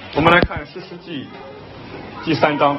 我们来看士师记第3章。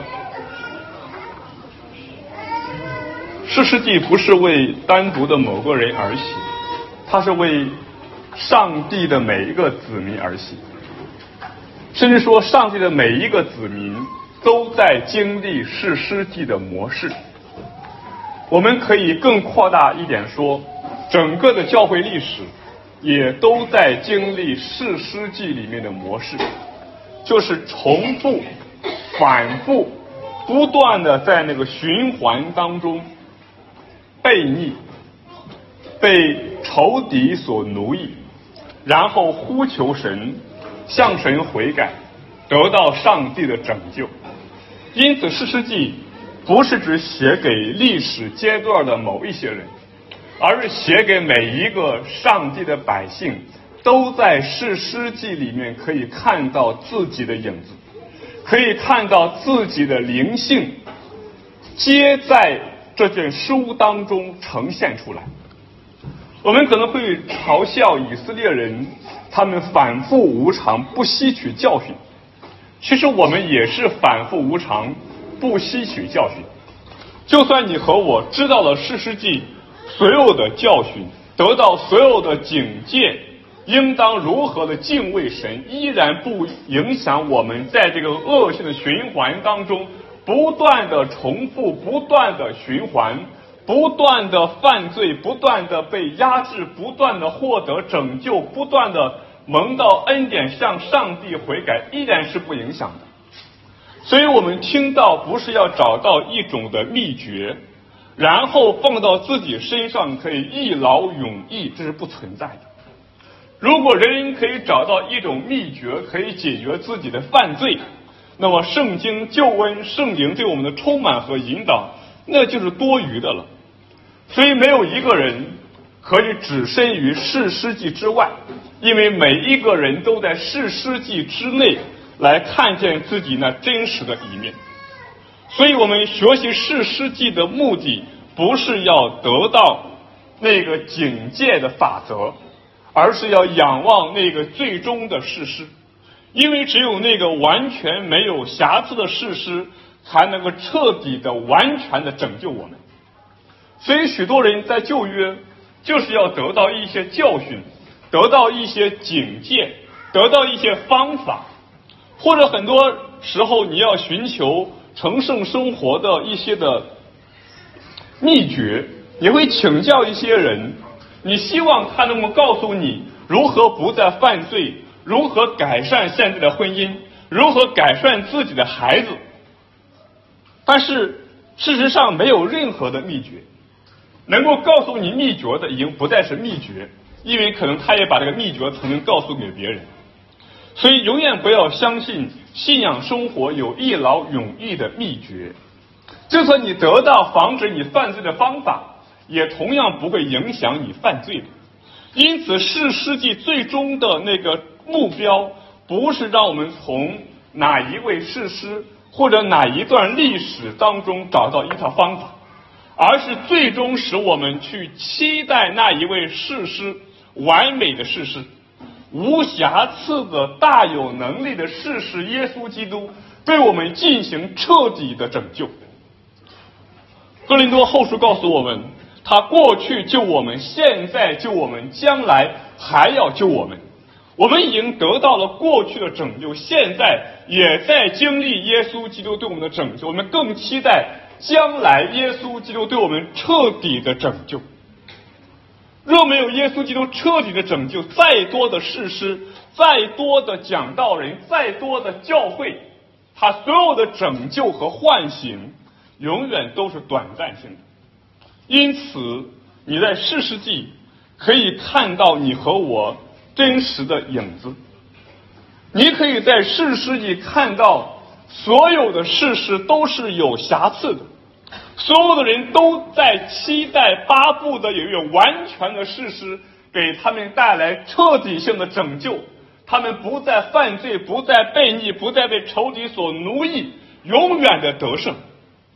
士师记不是为单独的某个人而写，它是为上帝的每一个子民而写，甚至说上帝的每一个子民都在经历士师记的模式。我们可以更扩大一点说，整个的教会历史也都在经历士师记里面的模式，就是重复、反复、不断的在那个循环当中悖逆，被仇敌所奴役，然后呼求神，向神悔改，得到上帝的拯救。因此士师记不是只写给历史阶段的某一些人，而是写给每一个上帝的百姓，都在士师记里面可以看到自己的影子，可以看到自己的灵性，皆在这卷书当中呈现出来。我们可能会嘲笑以色列人，他们反复无常，不吸取教训。其实我们也是反复无常，不吸取教训。就算你和我知道了士师记所有的教训，得到所有的警戒，应当如何的敬畏神，依然不影响我们在这个恶性的循环当中不断的重复，不断的循环，不断的犯罪，不断的被压制，不断的获得拯救，不断的蒙到恩典，向上帝悔改，依然是不影响的。所以我们听到不是要找到一种的秘诀，然后放到自己身上可以一劳永逸，这是不存在的。如果人可以找到一种秘诀可以解决自己的犯罪，那么圣经、救恩、圣灵对我们的充满和引导，那就是多余的了。所以没有一个人可以只身于士师记之外，因为每一个人都在士师记之内来看见自己那真实的一面。所以我们学习士师记的目的不是要得到那个警戒的法则，而是要仰望那个最终的士师。因为只有那个完全没有瑕疵的士师，才能够彻底的完全的拯救我们。所以许多人在旧约就是要得到一些教训，得到一些警戒，得到一些方法，或者很多时候你要寻求成圣生活的一些的秘诀，你会请教一些人，你希望他能够告诉你如何不再犯罪，如何改善现在的婚姻，如何改善自己的孩子。但是事实上没有任何的秘诀，能够告诉你秘诀的已经不再是秘诀，因为可能他也把这个秘诀曾经告诉给别人。所以永远不要相信信仰生活有一劳永逸的秘诀，就算你得到防止你犯罪的方法，也同样不会影响你犯罪的。因此士师记最终的那个目标，不是让我们从哪一位士师或者哪一段历史当中找到一套方法，而是最终使我们去期待那一位士师，完美的士师，无瑕疵的大有能力的士师耶稣基督对我们进行彻底的拯救。哥林多后书告诉我们，他过去救我们，现在救我们，将来还要救我们。我们已经得到了过去的拯救，现在也在经历耶稣基督对我们的拯救，我们更期待将来耶稣基督对我们彻底的拯救。若没有耶稣基督彻底的拯救，再多的士师，再多的讲道人，再多的教会，他所有的拯救和唤醒永远都是短暂性的。因此你在士师记可以看到你和我真实的影子，你可以在士师记看到所有的士师都是有瑕疵的，所有的人都在期待巴不得有一个完全的士师给他们带来彻底性的拯救，他们不再犯罪，不再悖逆，不再被仇敌所奴役，永远的得胜。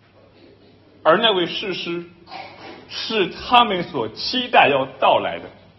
而那位士师是他们所期待要到来的，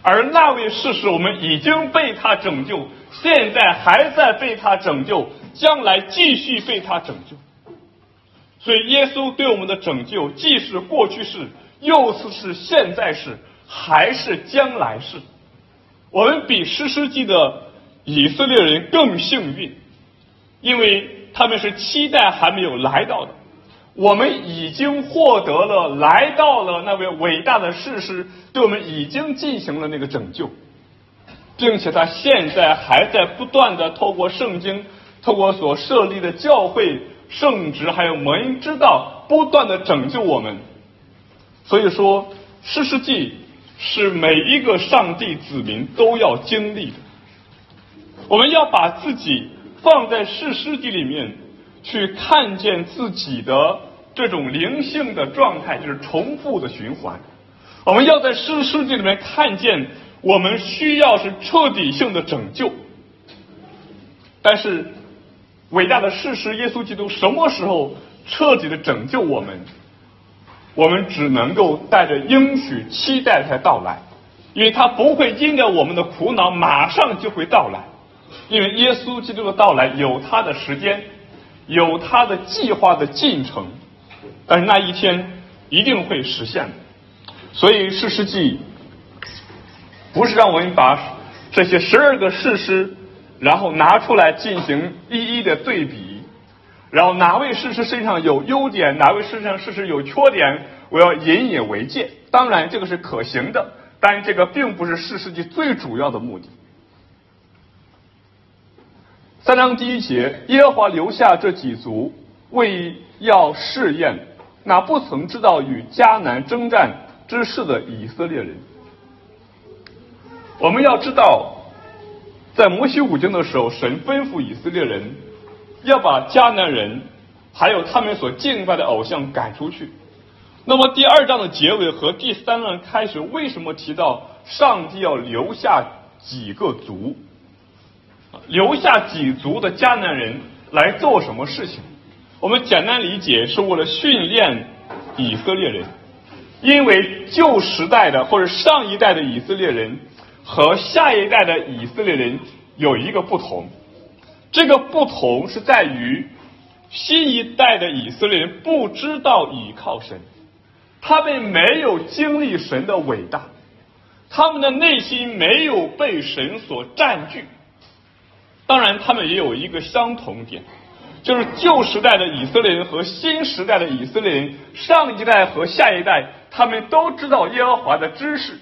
而那位事实我们已经被他拯救，现在还在被他拯救，将来继续被他拯救。所以耶稣对我们的拯救既是过去式，又是现在式，还是将来式。我们比士师记的以色列人更幸运，因为他们是期待还没有来到的，我们已经获得了，来到了那位伟大的士师，对我们已经进行了那个拯救，并且他现在还在不断的透过圣经，透过所设立的教会、圣职还有蒙恩之道，不断的拯救我们。所以说士师记是每一个上帝子民都要经历的。我们要把自己放在士师记里面，去看见自己的这种灵性的状态，就是重复的循环。我们要在士师记里面看见我们需要是彻底性的拯救。但是伟大的士师耶稣基督什么时候彻底的拯救我们？我们只能够带着应许期待他到来，因为他不会因着我们的苦恼马上就会到来，因为耶稣基督的到来有他的时间，有他的计划的进程，但是那一天一定会实现的。所以士师记不是让我们把这些12个士师然后拿出来进行一一的对比，然后哪位士师身上有优点，哪位士师有缺点，我要引以为戒。当然这个是可行的，但这个并不是士师记最主要的目的。3章第1节，耶和华留下这几族，为要试验那不曾知道与迦南征战之事的以色列人。我们要知道，在摩西五经的时候，神吩咐以色列人要把迦南人还有他们所敬拜的偶像赶出去。那么第2章的结尾和第3章开始，为什么提到上帝要留下几个族？留下几族的迦南人来做什么事情？我们简单理解是为了训练以色列人，因为旧时代的或者上一代的以色列人和下一代的以色列人有一个不同，这个不同是在于新一代的以色列人不知道倚靠神，他们没有经历神的伟大，他们的内心没有被神所占据。当然他们也有一个相同点，就是旧时代的以色列人和新时代的以色列人，上一代和下一代，他们都知道耶和华的知识，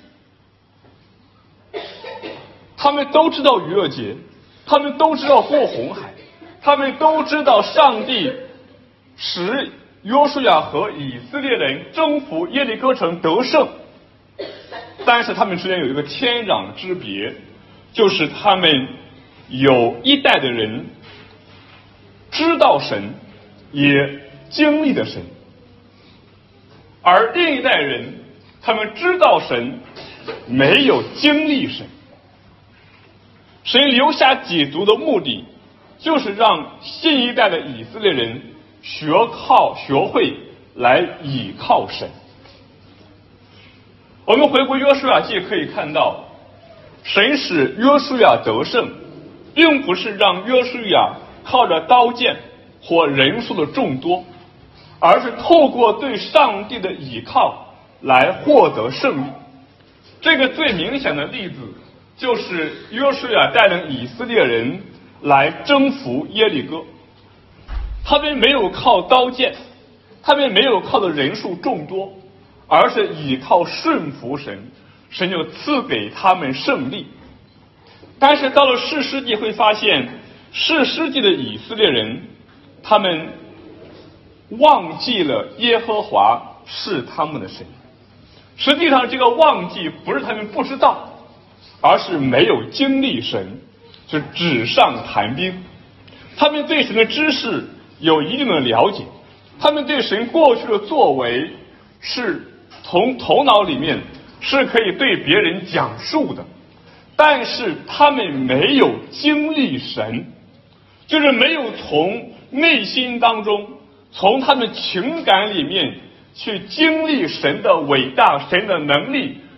他们都知道逾越节，他们都知道过红海，他们都知道上帝使约书亚和以色列人征服耶利哥城得胜。但是他们之间有一个天壤之别，就是他们有一代的人知道神，也经历了神，而另一代人他们知道神，没有经历神。神留下几族的目的，就是让新一代的以色列人学会来倚靠神。我们回顾约书亚记可以看到，神使约书亚得胜，并不是让约书亚靠着刀剑或人数的众多，而是透过对上帝的倚靠来获得胜利。这个最明显的例子就是约书亚带领以色列人来征服耶利哥，他们没有靠刀剑，他们没有靠的人数众多，而是倚靠顺服神，神就赐给他们胜利。但是到了士师记会发现，士师记的以色列人他们忘记了耶和华是他们的神。实际上这个忘记不是他们不知道，而是没有经历神，是纸上谈兵。他们对神的知识有一定的了解，他们对神过去的作为是从头脑里面是可以对别人讲述的，但是他们没有经历神，就是没有从内心当中，从他们情感里面去经历神的伟大，神的能力，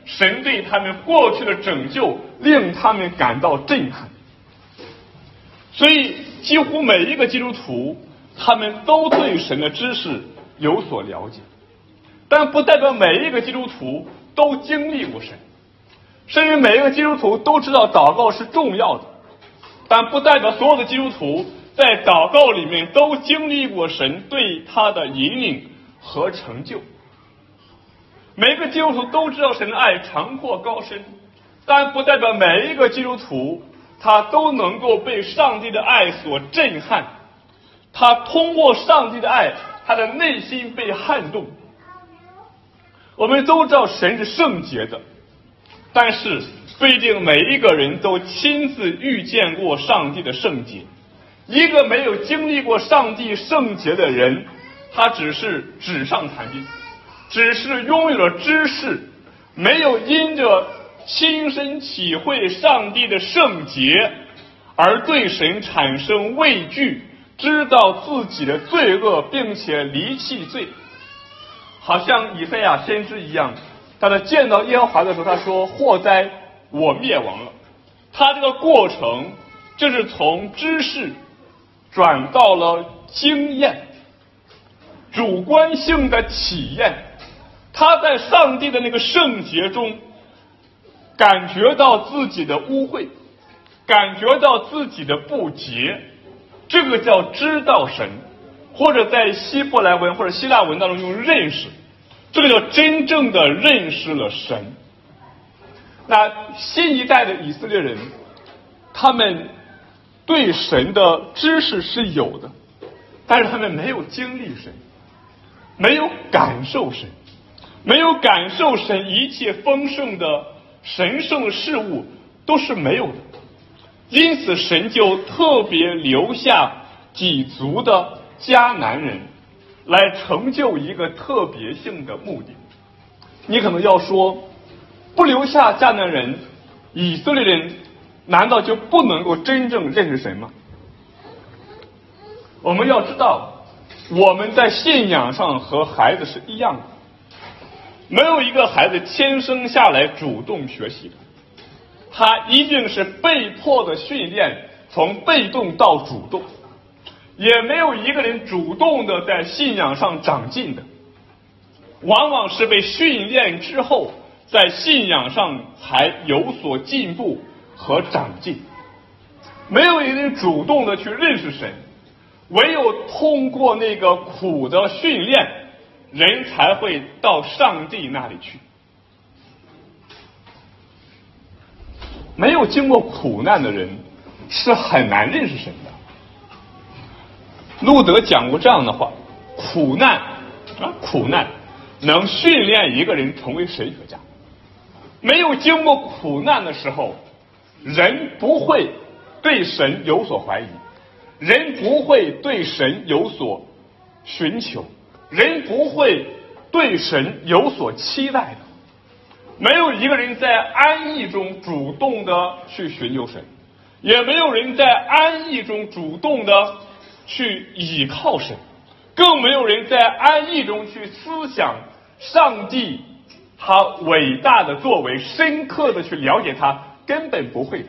神对他们过去的拯救令他们感到震撼。所以几乎每一个基督徒他们都对神的知识有所了解，但不代表每一个基督徒都经历过神。甚至每一个基督徒都知道祷告是重要的，但不代表所有的基督徒在祷告里面都经历过神对他的引领和成就。每个基督徒都知道神的爱长阔高深，但不代表每一个基督徒他都能够被上帝的爱所震撼，他通过上帝的爱，他的内心被撼动。我们都知道神是圣洁的，但是不一定每一个人都亲自遇见过上帝的圣洁。一个没有经历过上帝圣洁的人，他只是纸上谈兵，只是拥有了知识，没有因着亲身体会上帝的圣洁而对神产生畏惧，知道自己的罪恶并且离弃罪。好像以赛亚先知一样，他在见到耶和华的时候，他说祸哉我灭亡了。他这个过程就是从知识转到了经验，主观性的体验。他在上帝的那个圣洁中感觉到自己的污秽，感觉到自己的不洁，这个叫知道神，或者在希伯来文或者希腊文当中用认识，这个叫真正的认识了神。那新一代的以色列人，他们对神的知识是有的，但是他们没有经历神，没有感受神，没有感受神一切丰盛的神圣的事物都是没有的。因此神就特别留下几族的迦南人来成就一个特别性的目的。你可能要说，不留下迦南人，以色列人难道就不能够真正认识神吗？我们要知道，我们在信仰上和孩子是一样的，没有一个孩子天生下来主动学习的，他一定是被迫的训练，从被动到主动。也没有一个人主动的在信仰上长进的，往往是被训练之后，在信仰上才有所进步和长进。没有一个人主动的去认识神，唯有通过那个苦的训练，人才会到上帝那里去。没有经过苦难的人是很难认识神的。路德讲过这样的话，苦难能训练一个人成为神学家。没有经过苦难的时候，人不会对神有所怀疑，人不会对神有所寻求，人不会对神有所期待的。没有一个人在安逸中主动的去寻求神，也没有人在安逸中主动的去倚靠神，更没有人在安逸中去思想上帝他伟大的作为，深刻的去了解他，根本不会的。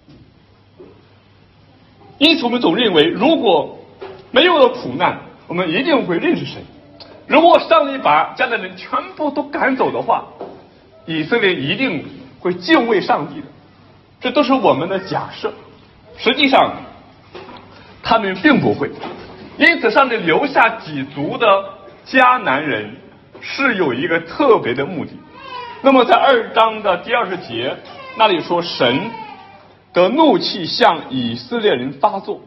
因此我们总认为，如果没有了苦难，我们一定会认识神。如果上帝把这样的人全部都赶走的话，以色列一定会敬畏上帝的。这都是我们的假设，实际上他们并不会。因此上帝留下几族的迦南人是有一个特别的目的。那么在2章的第20节那里说，神的怒气向以色列人发作。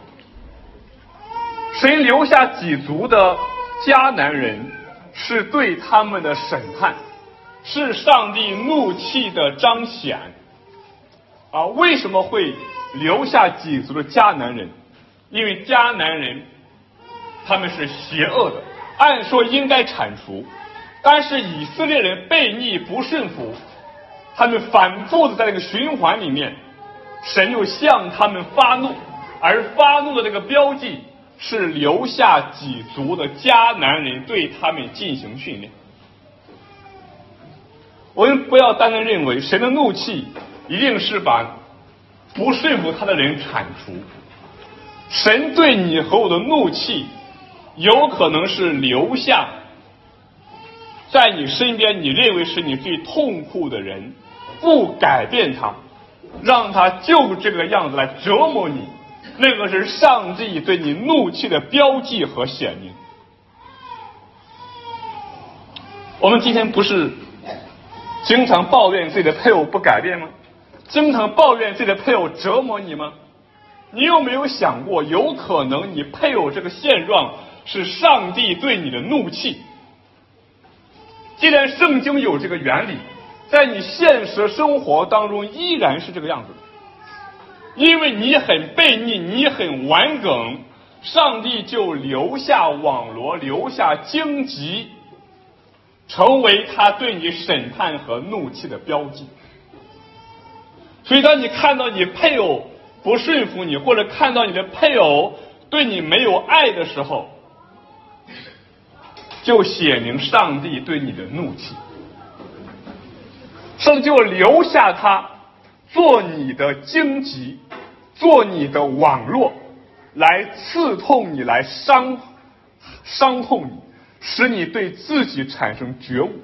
神留下几族的迦南人是对他们的审判，是上帝怒气的彰显。为什么会留下几族的迦南人？因为迦南人他们是邪恶的，按说应该铲除，但是以色列人悖逆不顺服，他们反复的在这个循环里面，神又向他们发怒，而发怒的这个标记是留下几族的迦南人对他们进行训练。 我们不要单单认为神的怒气一定是把不顺服他的人铲除，神对你和我的怒气有可能是留下在你身边你认为是你最痛苦的人，不改变他，让他就这个样子来折磨你，那个是上帝对你怒气的标记和显明。我们今天不是经常抱怨自己的配偶不改变吗？经常抱怨自己的配偶折磨你吗？你有没有想过，有可能你配偶这个现状是上帝对你的怒气？既然圣经有这个原理，在你现实生活当中依然是这个样子的，因为你很悖逆，你很顽梗，上帝就留下网罗，留下荆棘，成为他对你审判和怒气的标记。所以当你看到你配偶不顺服你，或者看到你的配偶对你没有爱的时候，就显明上帝对你的怒气，上帝就留下他做你的荆棘，做你的网络，来刺痛你，来伤痛你，使你对自己产生觉悟。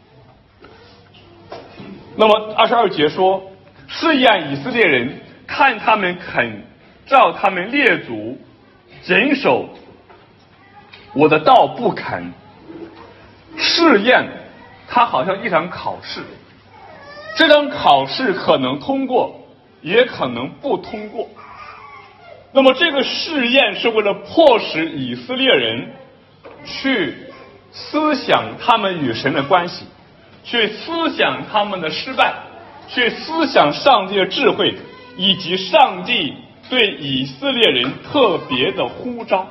那么22节说，试验以色列人，看他们肯照他们列祖谨守我的道不肯。试验它好像一场考试，这场考试可能通过，也可能不通过。那么这个试验是为了迫使以色列人去思想他们与神的关系，去思想他们的失败，去思想上帝的智慧，以及上帝对以色列人特别的呼召。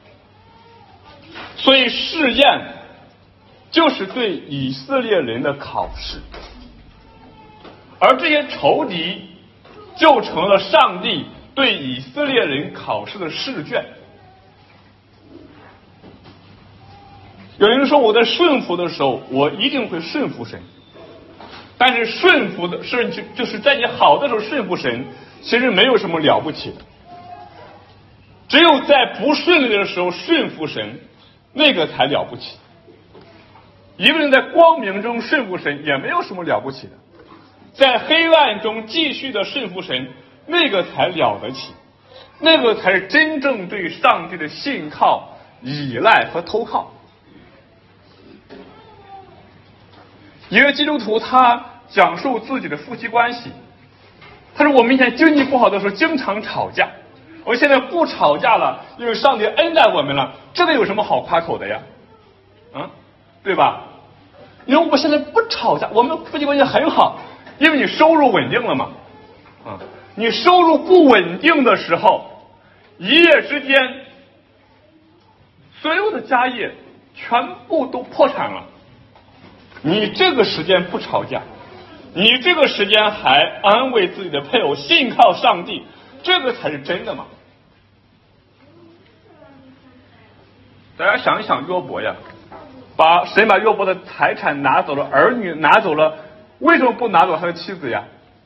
所以试验就是对以色列人的考试，而这些仇敌就成了上帝对以色列人考试的试卷。有人说，我在顺服的时候，我一定会顺服神，但是顺服的是就是在你好的时候顺服神，其实没有什么了不起的。只有在不顺利的时候顺服神，那个才了不起。一个人在光明中顺服神也没有什么了不起的，在黑暗中继续的顺服神，那个才了得起，那个才是真正对上帝的信靠、依赖和投靠。一个基督徒他讲述自己的夫妻关系，他说我们以前经济不好的时候经常吵架，我现在不吵架了，因为上帝恩待我们了，这个有什么好夸口的呀？对吧？因为我现在不吵架，我们夫妻关系很好，因为你收入稳定了嘛。你收入不稳定的时候，一夜之间所有的家业全部都破产了。你这个时间不吵架，你这个时间还安慰自己的配偶，信靠上帝，这个才是真的嘛。大家想一想约伯呀，神把约伯的财产拿走了，儿女拿走了，为什么不拿走他的妻子呀？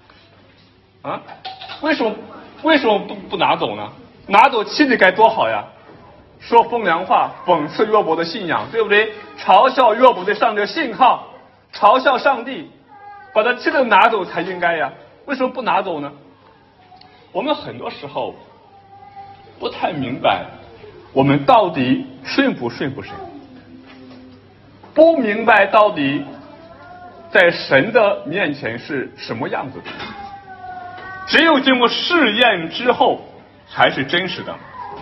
为什么不拿走呢？拿走妻子该多好呀！说风凉话，讽刺约伯的信仰，对不对？嘲笑约伯对上帝的信靠，嘲笑上帝，把他妻子拿走才应该呀，为什么不拿走呢？我们很多时候不太明白我们到底顺不顺服神，不明白到底在神的面前是什么样子的。只有经过试验之后才是真实的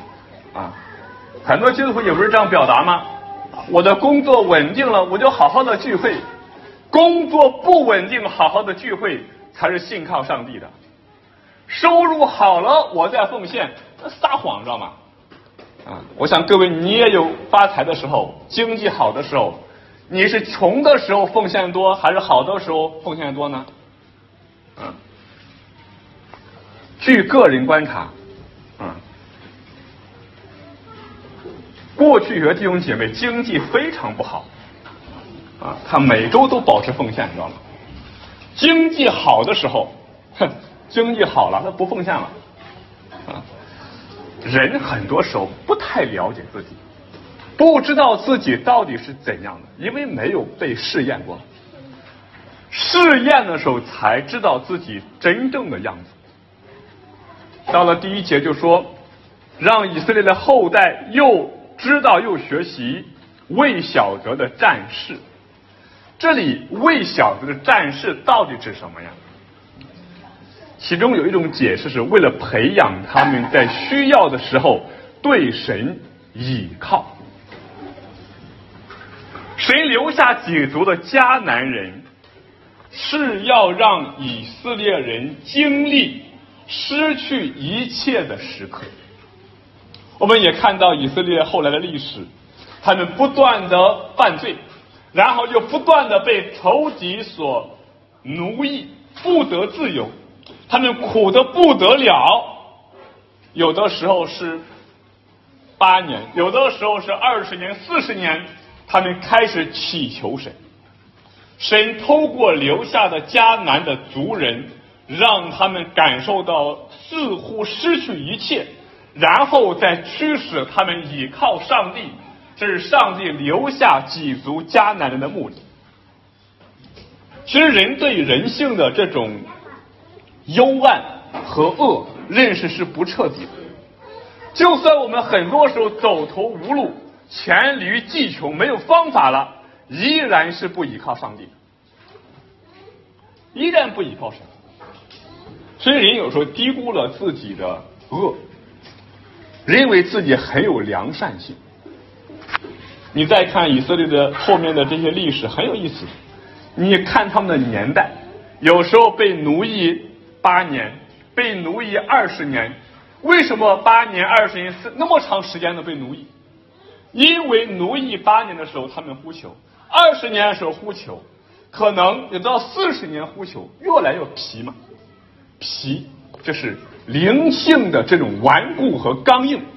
很多基督徒也不是这样表达吗？我的工作稳定了，我就好好的聚会，工作不稳定好好的聚会才是信靠上帝的。收入好了我再奉献，撒谎知道吗？我想各位你也有发财的时候，经济好的时候，你是穷的时候奉献多，还是好的时候奉献多呢？据个人观察，过去有些弟兄姐妹经济非常不好，他每周都保持奉献，你知道吗？ 经济好的时候，经济好了他不奉献了啊。人很多时候不太了解自己，不知道自己到底是怎样的，因为没有被试验过。试验的时候才知道自己真正的样子。到了第1节就说，让以色列的后代又知道又学习未晓得的战事。这里未晓得的战事到底指什么呀？其中有一种解释是为了培养他们在需要的时候对神倚靠。神留下几族的迦南人，是要让以色列人经历失去一切的时刻。我们也看到以色列后来的历史，他们不断的犯罪，然后又不断的被仇敌所奴役，不得自由，他们苦得不得了。有的时候是8年，有的时候是20年、40年，他们开始祈求神。神透过留下的迦南的族人，让他们感受到似乎失去一切，然后再驱使他们倚靠上帝。这是上帝留下几族迦南人的目的。其实人对人性的这种幽暗和恶认识是不彻底的，就算我们很多时候走投无路，黔驴技穷，没有方法了，依然是不依靠上帝，依然不依靠神。所以人有时候低估了自己的恶，认为自己很有良善性。你再看以色列的后面的这些历史很有意思，你看他们的年代，有时候被奴役8年，被奴役20年。为什么8年、20年那么长时间的被奴役？因为奴役8年的时候他们呼求，20年的时候呼求，可能有到40年呼求，越来越皮嘛。皮这是灵性的这种顽固和刚硬，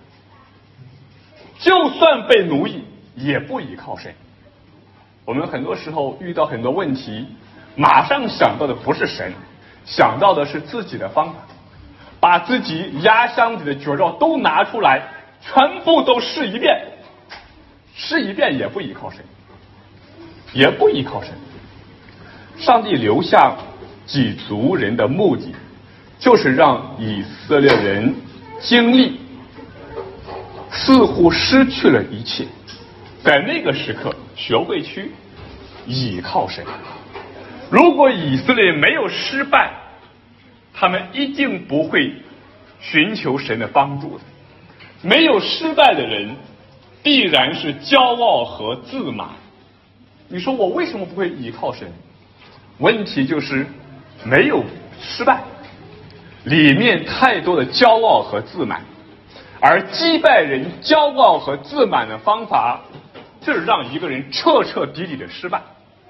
就算被奴役也不依靠神。我们很多时候遇到很多问题，马上想到的不是神，想到的是自己的方法，把自己压箱底的绝招都拿出来，全部都试一遍，试一遍也不依靠神，也不依靠神。上帝留下几族人的目的，就是让以色列人经历似乎失去了一切，在那个时刻学会去倚靠神。如果以色列没有失败，他们一定不会寻求神的帮助的。没有失败的人必然是骄傲和自满。你说我为什么不会倚靠神？问题就是没有失败，里面太多的骄傲和自满。而击败人骄傲和自满的方法，就是让一个人彻彻底底的失败。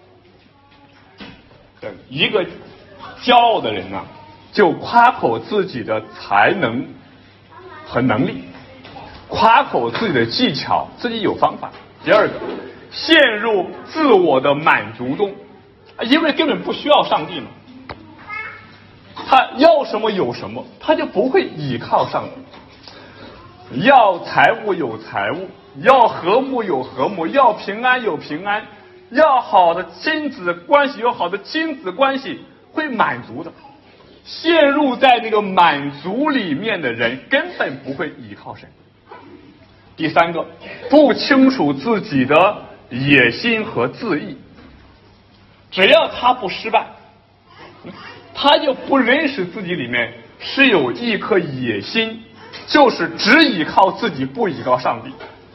一个骄傲的人呢，就夸口自己的才能和能力，夸口自己的技巧，自己有方法。第二个，陷入自我的满足中，因为根本不需要上帝嘛，他要什么有什么，他就不会倚靠上帝。要财物有财物，要和睦有和睦，要平安有平安，要好的亲子关系有好的亲子关系，会满足的。陷入在那个满足里面的人根本不会依靠神。第三个，不清楚自己的野心和自义。只要他不失败，他就不认识自己里面是有一颗野心，就是只依靠自己，不依靠上帝。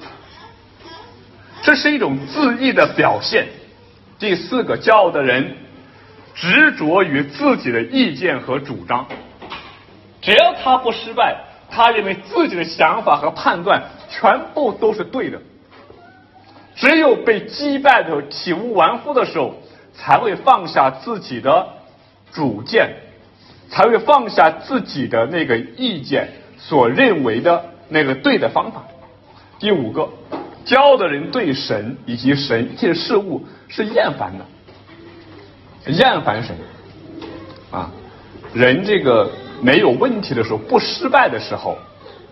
这是一种自义的表现。第四个，骄傲的人执着于自己的意见和主张，只要他不失败，他认为自己的想法和判断全部都是对的。只有被击败的时候，体无完肤的时候，才会放下自己的主见，才会放下自己的那个意见所认为的那个对的方法。第五个，骄傲的人对神以及神一切事物是厌烦的。 厌烦神啊。人这个没有问题的时候，不失败的时候，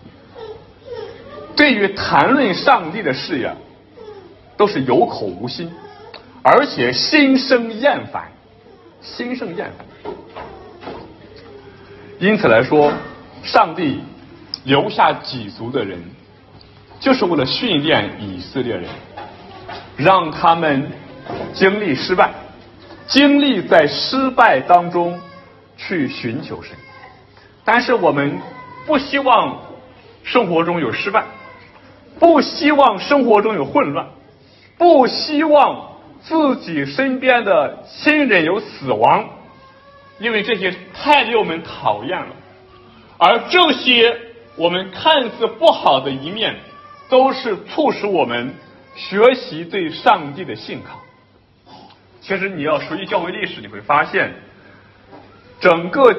对于谈论上帝的事呀，都是有口无心，而且心生厌烦，心生厌烦。因此来说，上帝留下几族的人，就是为了训练以色列人，让他们经历失败，经历在失败当中去寻求神。但是我们不希望生活中有失败，不希望生活中有混乱，不希望自己身边的亲人有死亡，因为这些太令我们讨厌了。而这些我们看似不好的一面，都是促使我们学习对上帝的信靠。其实你要熟悉教会历史，你会发现整个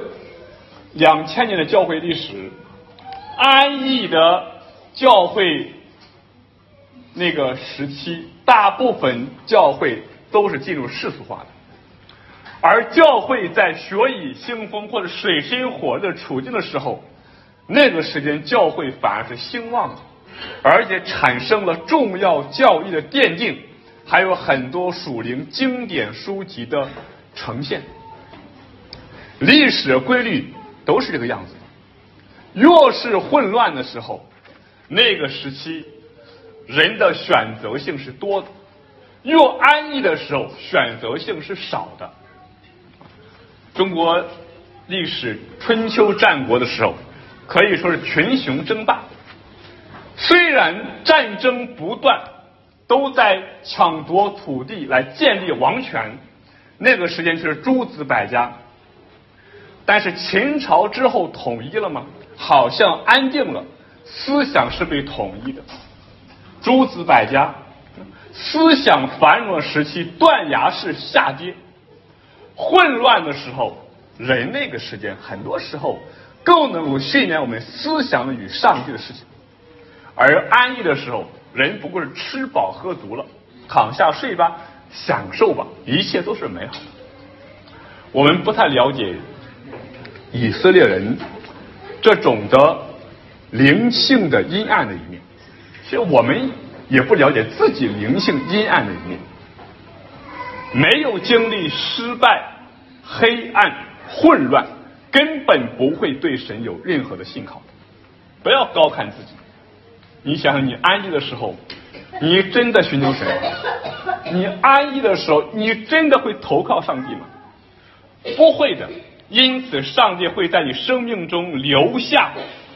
2000年的教会历史，安逸的教会那个时期，大部分教会都是进入世俗化的，而教会在血雨腥风或者水深火热的处境的时候，那个时间教会反而是兴旺的，而且产生了重要教义的奠定，还有很多属灵经典书籍的呈现。历史规律都是这个样子的，越是混乱的时候，那个时期人的选择性是多的，越安逸的时候选择性是少的。中国历史春秋战国的时候，可以说是群雄争霸，虽然战争不断，都在抢夺土地来建立王权，那个时间是诸子百家。但是秦朝之后统一了吗？好像安定了，思想是被统一的。诸子百家，思想繁荣的时期断崖式下跌，混乱的时候，人那个时间很多时候更能够训练我们思想与上帝的事情。而安逸的时候，人不过是吃饱喝足了，躺下睡吧，享受吧，一切都是美好的。我们不太了解以色列人这种的灵性的阴暗的一面，其实我们也不了解自己灵性阴暗的一面。没有经历失败、黑暗、混乱，根本不会对神有任何的信靠。不要高看自己。你想想，你安逸的时候，你真的寻求神？你安逸的时候，你真的会投靠上帝吗？不会的。因此上帝会在你生命中留下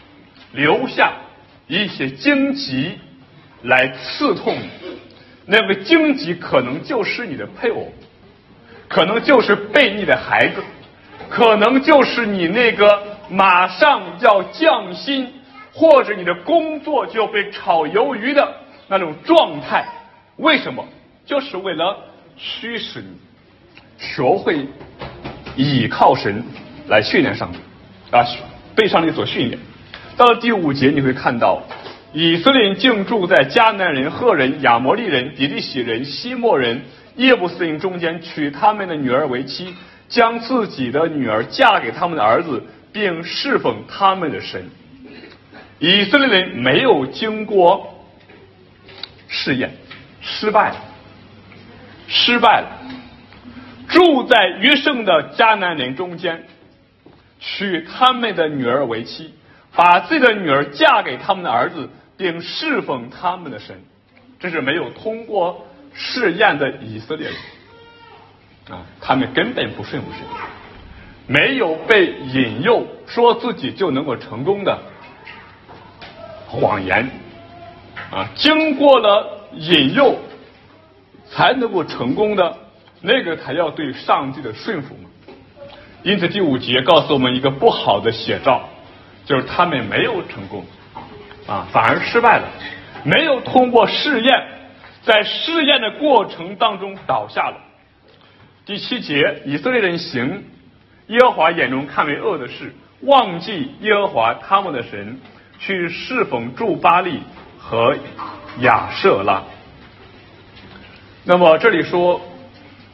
一些荆棘来刺痛你。那个荆棘可能就是你的配偶，可能就是悖逆的孩子，可能就是你那个马上要降薪，或者你的工作就要被炒鱿鱼的那种状态。为什么？就是为了驱使你学会倚靠神来训练上帝啊，被上帝所训练。到了第5节，你会看到以色列人竟住在迦南人、赫人、亚摩利人、比利洗人、西莫人、耶布斯人中间，娶他们的女儿为妻，将自己的女儿嫁给他们的儿子，并侍奉他们的神。以色列人没有经过试验，失败了，住在余剩的迦南人中间，娶他们的女儿为妻，把自己的女儿嫁给他们的儿子，并侍奉他们的神。这是没有通过试验的以色列人啊，他们根本不顺服神，没有被引诱说自己就能够成功的谎言啊，经过了引诱才能够成功的那个才要对上帝的顺服嘛。因此第5节告诉我们一个不好的写照，就是他们没有成功啊，反而失败了，没有通过试验，在试验的过程当中倒下了。第7节，以色列人行耶和华眼中看为恶的事，忘记耶和华他们的神，去侍奉诸巴力和亚舍拉。那么这里说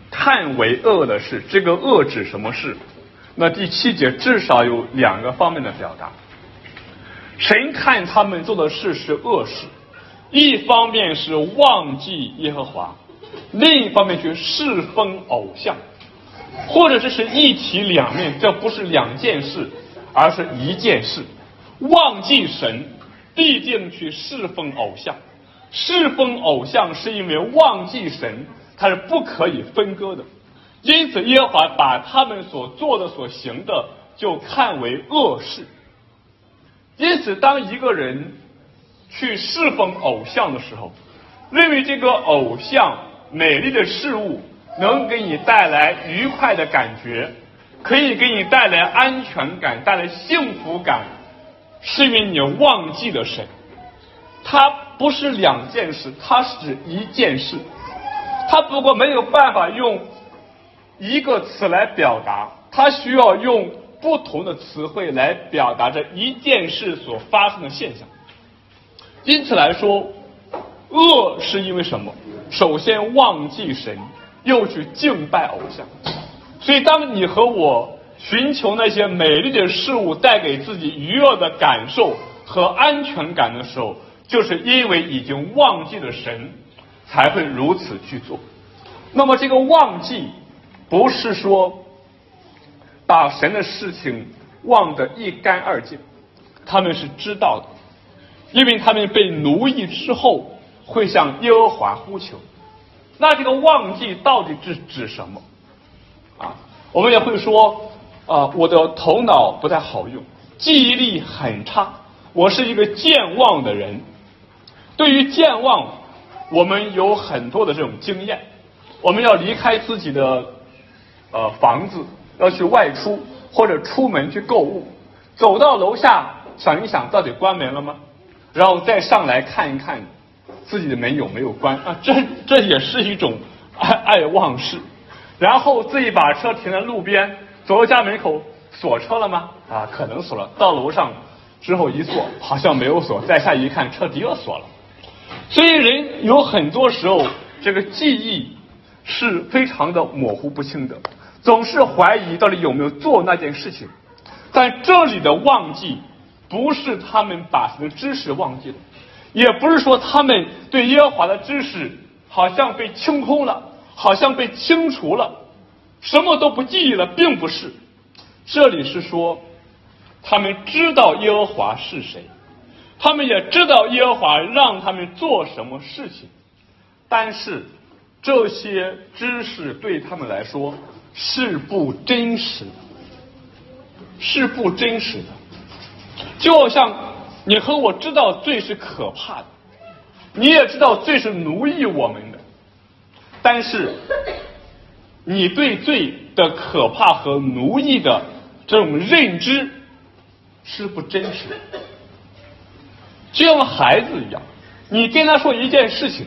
看为恶的事，这个恶指什么事？那第7节至少有2个方面的表达。神看他们做的事是恶事，一方面是忘记耶和华，另一方面去侍奉偶像，或者这是一体两面，这不是2件事，而是1件事。忘记神必定去侍奉偶像，侍奉偶像是因为忘记神，它是不可以分割的。因此耶和华把他们所做的所行的就看为恶事。因此当一个人去侍奉偶像的时候，认为这个偶像美丽的事物能给你带来愉快的感觉，可以给你带来安全感，带来幸福感，是因为你忘记了神。它不是2件事，它是1件事。它不过没有办法用一个词来表达，它需要用不同的词汇来表达这1件事所发生的现象。因此来说，恶是因为什么？首先忘记神，又去敬拜偶像。所以当你和我寻求那些美丽的事物带给自己愉悦的感受和安全感的时候，就是因为已经忘记了神，才会如此去做。那么这个忘记不是说把神的事情忘得一干二净，他们是知道的，因为他们被奴役之后会向耶和华呼求。那这个忘记到底是指什么啊？我们也会说我的头脑不太好用，记忆力很差，我是一个健忘的人。对于健忘，我们有很多的这种经验。我们要离开自己的房子，要去外出或者出门去购物，走到楼下想一想到底关门了吗？然后再上来看一看自己的门有没有关啊，这也是一种爱忘事。然后自己把车停在路边，走到家门口，锁车了吗？啊，可能锁了。到楼上之后一坐，好像没有锁，再下一看，车的确锁了。所以人有很多时候这个记忆是非常的模糊不清的，总是怀疑到底有没有做那件事情。但这里的忘记不是他们把神的知识忘记了，也不是说他们对耶和华的知识好像被清空了，好像被清除了，什么都不记忆了，并不是。这里是说他们知道耶和华是谁，他们也知道耶和华让他们做什么事情，但是这些知识对他们来说是不真实的，是不真实的。就好像你和我知道罪是可怕的，你也知道罪是奴役我们的，但是你对罪的可怕和奴役的这种认知是不真实的。就像孩子一样，你跟他说一件事情，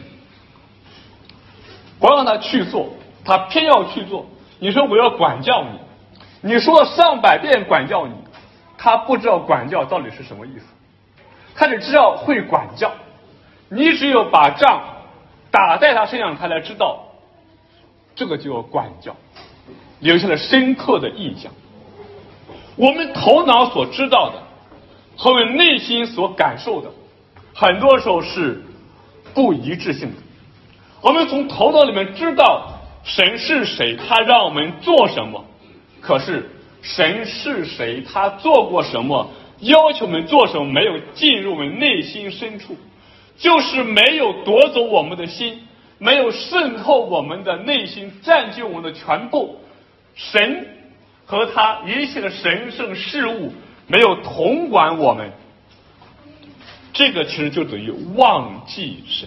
不让他去做，他偏要去做。你说我要管教你，你说了上百遍管教你，他不知道管教到底是什么意思，他只知道会管教。你只有把杖打在他身上，他才知道这个就叫管教，留下了深刻的印象。我们头脑所知道的和我们内心所感受的很多时候是不一致性的。我们从头脑里面知道神是谁，他让我们做什么，可是神是谁，他做过什么，要求我们做什么，没有进入我们内心深处，就是没有夺走我们的心，没有渗透我们的内心，占据我们的全部。神和他一切的神圣事物没有统管我们，这个其实就等于忘记神。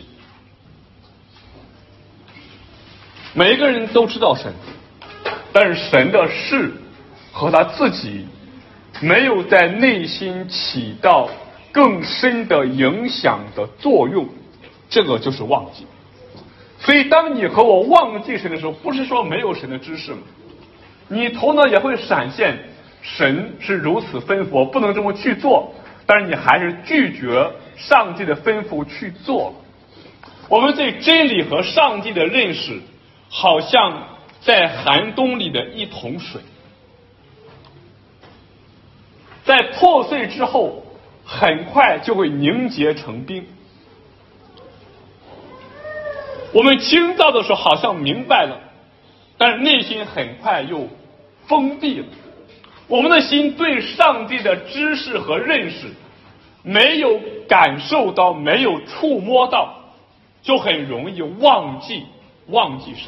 每一个人都知道神，但是神的事和他自己没有在内心起到更深的影响的作用，这个就是忘记。所以当你和我忘记神的时候，不是说没有神的知识吗？你头脑也会闪现神是如此吩咐，不能这么去做，但是你还是拒绝上帝的吩咐去做了。我们对真理和上帝的认识好像在寒冬里的一桶水，在破碎之后很快就会凝结成冰。我们听到的时候好像明白了，但是内心很快又封闭了。我们的心对上帝的知识和认识没有感受到，没有触摸到，就很容易忘记神，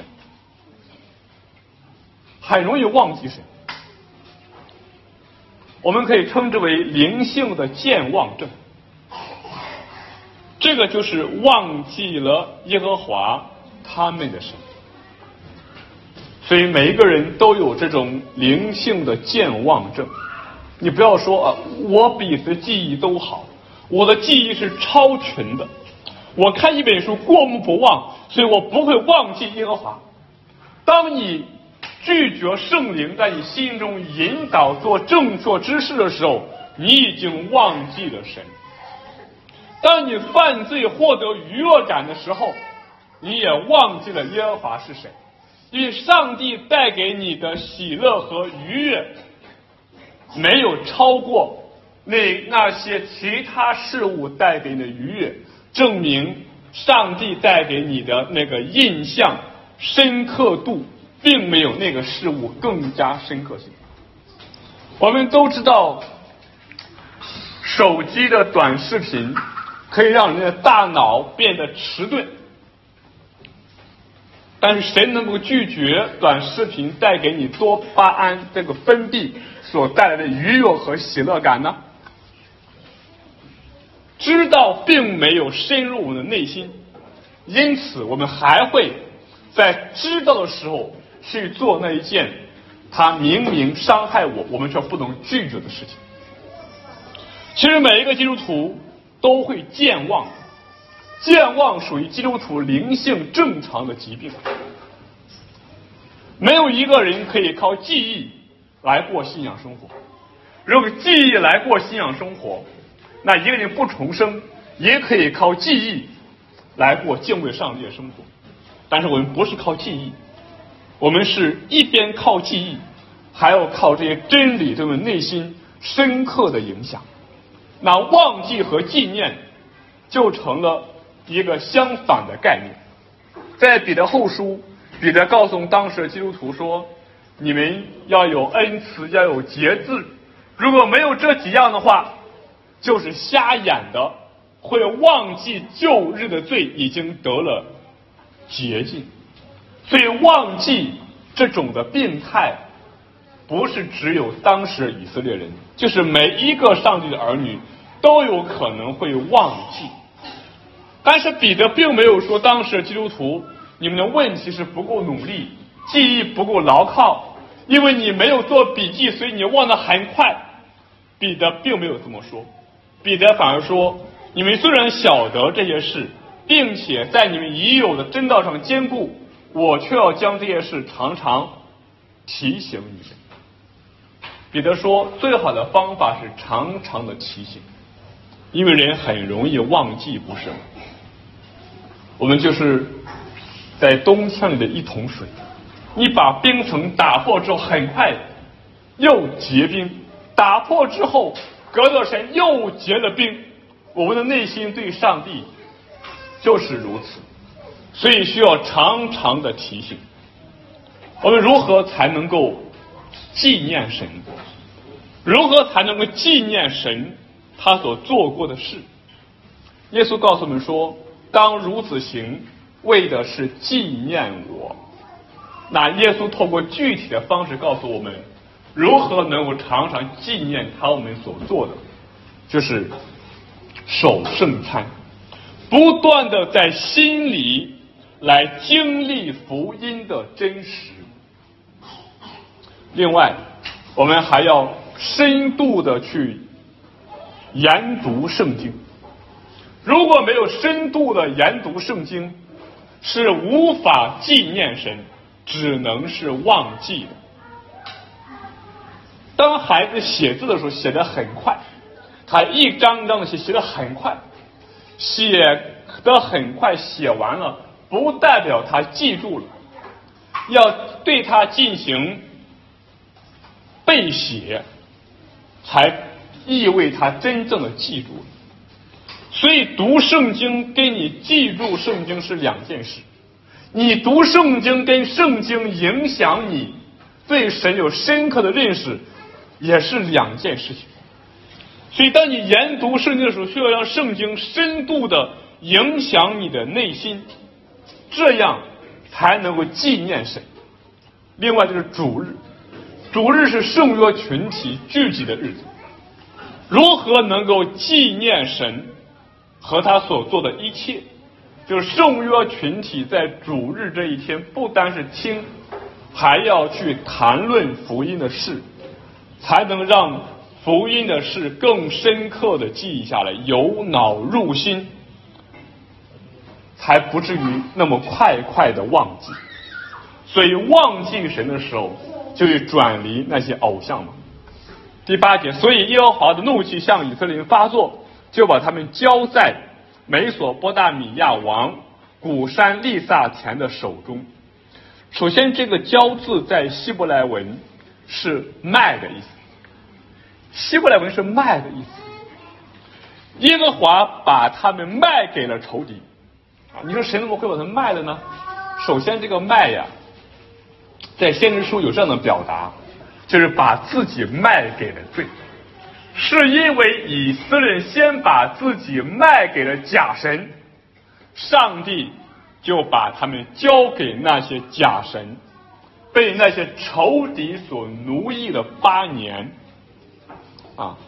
很容易忘记神。我们可以称之为灵性的健忘症，这个就是忘记了耶和华他们的神。所以每一个人都有这种灵性的健忘症。你不要说我彼此记忆都好，我的记忆是超群的，我看一本书过目不忘，所以我不会忘记耶和华。当你拒绝圣灵在你心中引导做正确之事的时候，你已经忘记了神。当你犯罪获得愉悦感的时候，你也忘记了耶和华是谁。因为上帝带给你的喜乐和愉悦没有超过那些其他事物带给你的愉悦，证明上帝带给你的那个印象深刻度并没有那个事物更加深刻性。我们都知道手机的短视频可以让人的大脑变得迟钝，但是谁能够拒绝短视频带给你多巴胺这个分泌所带来的愉悦和喜乐感呢？知道并没有深入我们的内心，因此我们还会在知道的时候去做那一件他明明伤害我们却不能拒绝的事情。其实每一个基督徒都会健忘，健忘属于基督徒灵性正常的疾病。没有一个人可以靠记忆来过信仰生活。如果记忆来过信仰生活，那一个人不重生也可以靠记忆来过敬畏上帝的生活。但是我们不是靠记忆，我们是一边靠记忆，还要靠这些真理对我们内心深刻的影响。那忘记和纪念就成了一个相反的概念。在彼得后书，彼得告诉当时的基督徒说，你们要有恩慈，要有节制，如果没有这几样的话，就是瞎眼的，会忘记旧日的罪已经得了洁净。所以忘记这种的病态不是只有当时以色列人，就是每一个上帝的儿女都有可能会忘记。但是彼得并没有说当时的基督徒你们的问题是不够努力，记忆不够牢靠，因为你没有做笔记，所以你忘得很快。彼得并没有这么说，彼得反而说，你们虽然晓得这些事，并且在你们已有的真道上坚固，我却要将这些事常常提醒你们。彼得说，最好的方法是常常的提醒，因为人很容易忘记，不是吗？我们就是在冬天里的一桶水，你把冰层打破之后，很快又结冰，打破之后隔了神又结了冰。我们的内心对上帝就是如此，所以需要常常的提醒。我们如何才能够纪念神？如何才能够纪念神他所做过的事？耶稣告诉我们说，当如此行，为的是纪念我。那耶稣透过具体的方式告诉我们，如何能够常常纪念他我们所做的，就是守圣餐，不断的在心里来经历福音的真实。另外，我们还要深度的去研读圣经。如果没有深度的研读圣经，是无法纪念神，只能是忘记的。当孩子写字的时候写得很快，他一张一张的写得很快，写得很快，写完了不代表他记住了。 要对他进行背写，才意味他真正的记住了。所以读圣经跟你记住圣经是两件事，你读圣经跟圣经影响你对神有深刻的认识也是两件事情。所以当你研读圣经的时候，需要让圣经深度的影响你的内心，这样才能够纪念神。另外就是主日，主日是圣约群体聚集的日子，如何能够纪念神和他所做的一切，就是圣约群体在主日这一天不单是听，还要去谈论福音的事，才能让福音的事更深刻的记忆下来，由脑入心，才不至于那么快的忘记。所以忘记神的时候，就会转离那些偶像嘛。第8节，所以耶和华的怒气向以色列人发作，就把他们交在美索不达米亚王古珊利萨田的手中。首先，这个交字在希伯来文是卖的意思，希伯来文是卖的意思。耶和华把他们卖给了仇敌啊！你说神怎么会把他们卖了呢？首先，这个卖呀，在先知书有这样的表达，就是把自己卖给了罪，是因为以色列人先把自己卖给了假神，上帝就把他们交给那些假神，被那些仇敌所奴役了8年啊！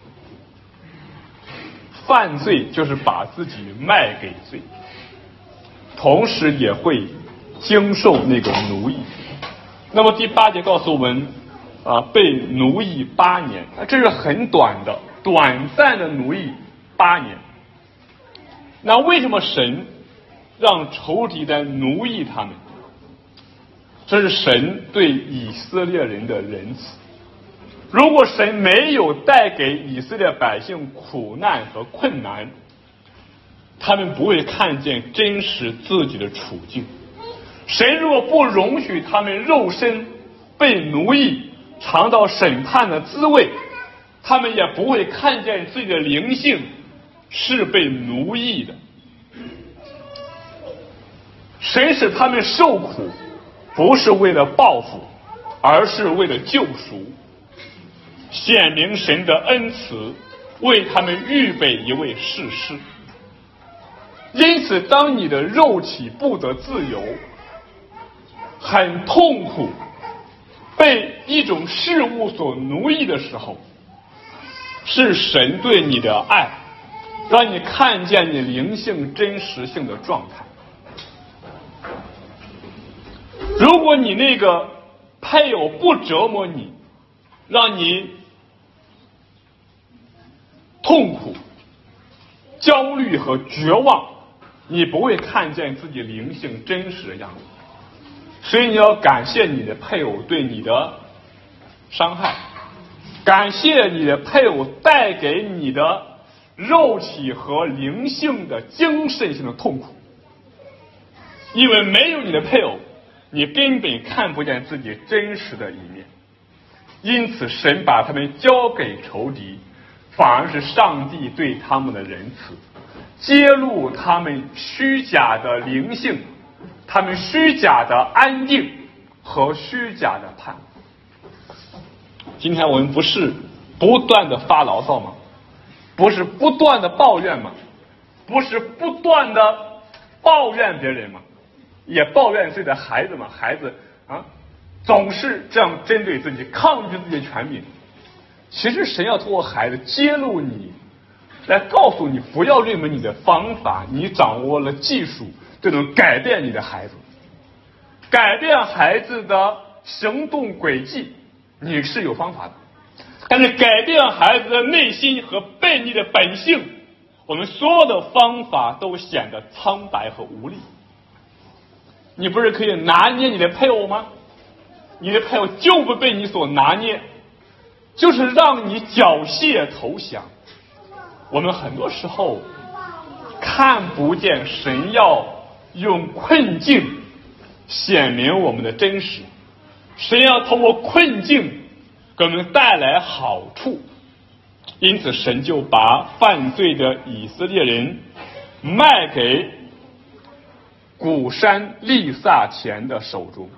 犯罪就是把自己卖给罪，同时也会经受那个奴役。那么第8节告诉我们被奴役8年，这是很短暂的奴役8年。那为什么神让仇敌来奴役他们？这是神对以色列人的仁慈。如果神没有带给以色列百姓苦难和困难，他们不会看见真实自己的处境。神如果不容许他们肉身被奴役，尝到审判的滋味，他们也不会看见自己的灵性是被奴役的。神使他们受苦，不是为了报复，而是为了救赎，显明神的恩慈，为他们预备一位士师。因此，当你的肉体不得自由，很痛苦，被一种事物所奴役的时候，是神对你的爱，让你看见你灵性真实性的状态。如果你那个配偶不折磨你，让你痛苦、焦虑和绝望，你不会看见自己灵性真实的样子。所以你要感谢你的配偶对你的伤害，感谢你的配偶带给你的肉体和灵性的精神性的痛苦，因为没有你的配偶，你根本看不见自己真实的一面。因此神把他们交给仇敌，反而是上帝对他们的仁慈，揭露他们虚假的灵性，他们虚假的安定和虚假的盼望。今天我们不是不断的发牢骚吗？不是不断的抱怨吗？不是不断的抱怨别人吗？也抱怨自己的孩子吗？孩子总是这样针对自己，抗拒自己的权柄。其实神要通过孩子揭露你，来告诉你不要认为你的方法，你掌握了技术就能改变你的孩子，改变孩子的行动轨迹，你是有方法的。但是改变孩子的内心和悖逆的本性，我们所有的方法都显得苍白和无力。你不是可以拿捏你的配偶吗？你的配偶就不被你所拿捏，就是让你缴械投降。我们很多时候看不见神要用困境显明我们的真实。神要通过困境给我们带来好处，因此神就把犯罪的以色列人卖给古珊利萨田的手中，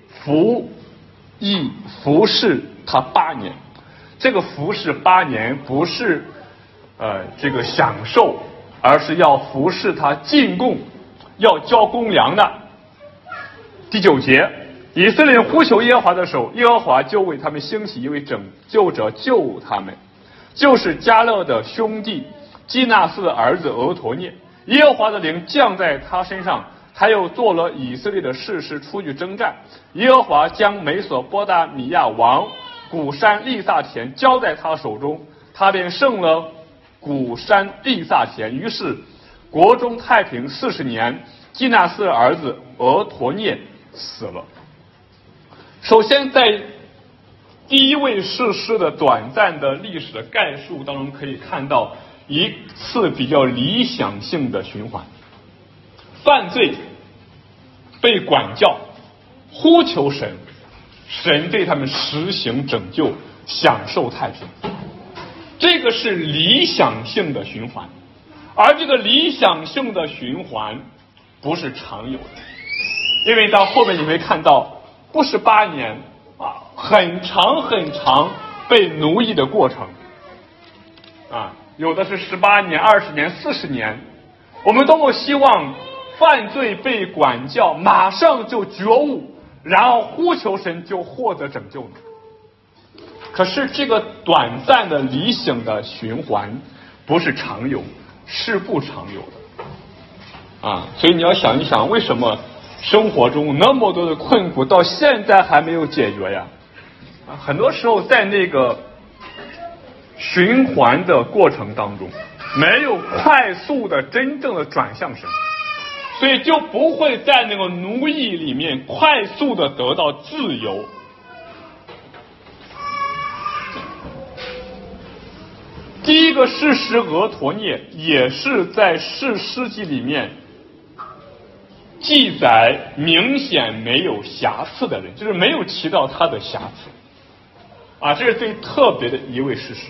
服侍他8年。这个服侍8年不是这个享受，而是要服侍他进贡，要交公粮的。第9节，以色列人呼求耶和华的时候，耶和华就为他们兴起一位拯救者救他们，就是迦勒的兄弟基纳斯的儿子俄陀涅。耶和华的灵降在他身上，他又做了以色列的士师出去征战。耶和华将美索波大米亚王古珊利萨田交在他手中，他便胜了古珊利萨田。于是国中太平40年，基纳斯的儿子俄陀涅死了。首先在第一位士师的短暂的历史的概述当中，可以看到一次比较理想性的循环：犯罪、被管教、呼求神，神对他们实行拯救，享受太平。这个是理想性的循环，而这个理想性的循环不是常有的，因为到后面你会看到不是8年啊，很长很长被奴役的过程啊，有的是18年、20年、40年。我们多么希望犯罪被管教，马上就觉悟，然后呼求神就获得拯救呢？可是这个短暂的理想的循环不是常有，是不常有的啊！所以你要想一想，为什么生活中那么多的困苦到现在还没有解决呀？很多时候在那个循环的过程当中，没有快速的真正的转向神，所以就不会在那个奴役里面快速的得到自由。第一个士师俄陀涅也是在士师记里面记载明显没有瑕疵的人，就是没有提到他的瑕疵啊，这是最特别的一位士师。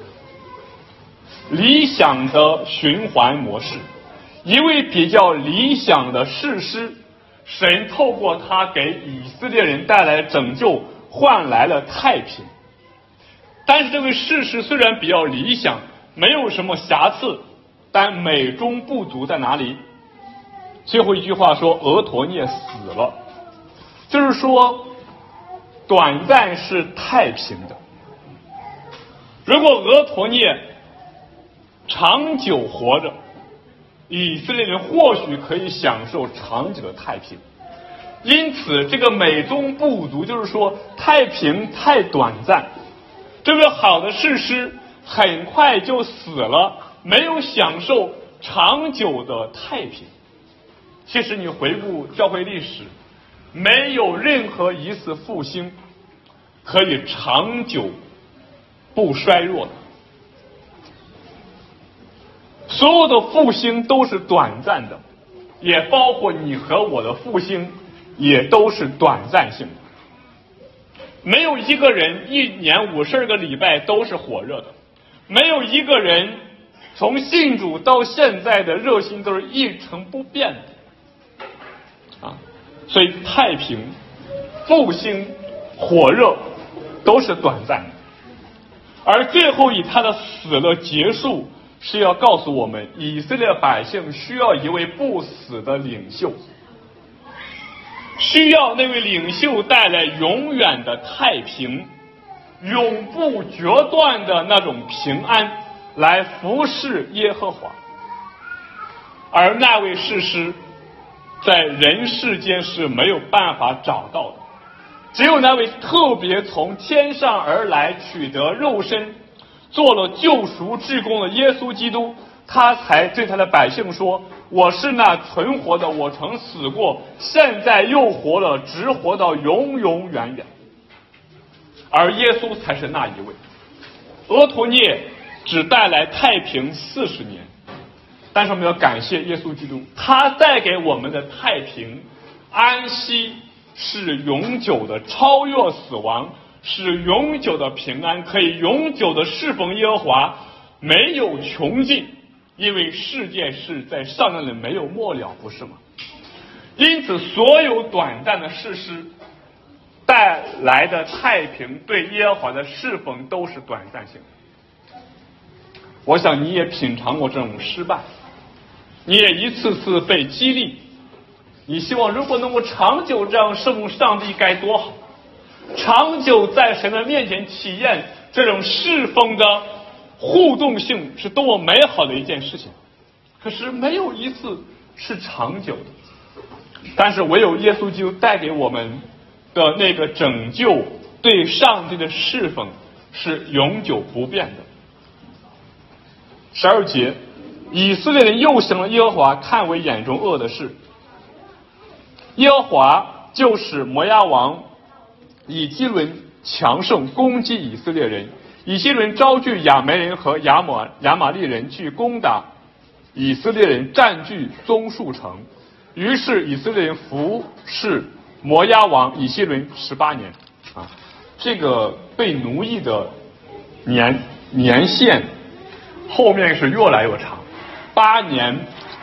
理想的循环模式，一位比较理想的士师，神透过他给以色列人带来拯救，换来了太平。但是这位士师虽然比较理想，没有什么瑕疵，但美中不足在哪里？最后一句话说俄陀涅死了，就是说短暂是太平的。如果俄陀涅长久活着，以色列人或许可以享受长久的太平。因此这个美中不足，就是说太平太短暂，这个好的士师很快就死了，没有享受长久的太平。其实你回顾教会历史，没有任何一次复兴可以长久不衰弱的，所有的复兴都是短暂的，也包括你和我的复兴也都是短暂性的。没有一个人1年52个礼拜都是火热的，没有一个人从信主到现在的热心都是一成不变的啊！所以太平、复兴、火热都是短暂的，而最后以他的死了结束，是要告诉我们，以色列百姓需要一位不死的领袖，需要那位领袖带来永远的太平，永不决断的那种平安，来服侍耶和华。而那位士师在人世间是没有办法找到的，只有那位特别从天上而来，取得肉身，做了救赎至公的耶稣基督，他才对他的百姓说，我是那存活的，我曾死过，现在又活了，直活到永永远远。而耶稣才是那一位。俄陀涅只带来太平40年，但是我们要感谢耶稣基督，他带给我们的太平安息是永久的，超越死亡，是永久的平安，可以永久的侍奉耶和华，没有穷尽，因为世界是在上面的，没有末了，不是吗？因此，所有短暂的事实带来的太平，对耶和华的侍奉都是短暂性的。我想你也品尝过这种失败，你也一次次被激励。你希望如果能够长久这样侍奉上帝该多好，长久在神的面前体验这种侍奉的互动性是多么美好的一件事情。可是没有一次是长久的，但是唯有耶稣基督带给我们的那个拯救，对上帝的侍奉是永久不变的。12节，以色列人又行了耶和华看为眼中恶的事。耶和华就使摩押王以基伦强盛，攻击以色列人。以基伦招聚亚捫人和亚玛利人去攻打以色列人，占据棕树城。于是以色列人服侍摩押王以基伦18年。这个被奴役的年限后面是越来越长，8年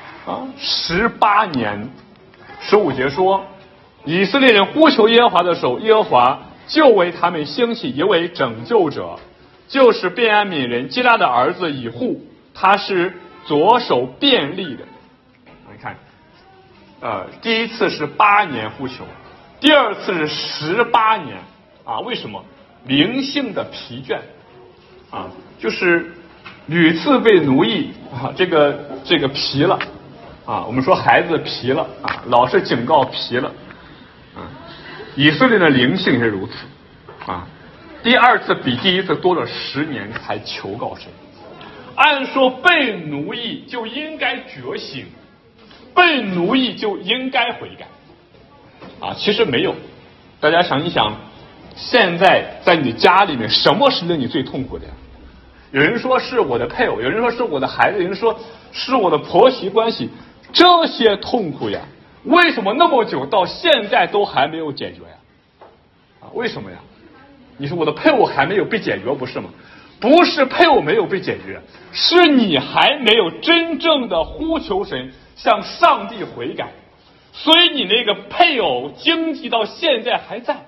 18年。15节说，以色列人呼求耶和华的时候，耶和华就为他们兴起一位拯救者，就是便雅悯人基拉的儿子以户，他是左手便利的。你看，第一次是8年呼求，第二次是18年为什么？灵性的疲倦就是屡次被奴役这个疲了我们说孩子疲了老是警告疲了以色列的灵性是如此第二次比第一次多了10年才求告神。按说被奴役就应该觉醒，被奴役就应该悔改其实没有。大家想一想，现在在你家里面什么是令你最痛苦的呀？有人说是我的配偶，有人说是我的孩子，有人说是我的婆媳关系，这些痛苦呀，为什么那么久到现在都还没有解决呀？为什么呀？你说我的配偶还没有被解决，不是吗？不是配偶没有被解决，是你还没有真正的呼求神，向上帝悔改，所以你那个配偶经济到现在还在，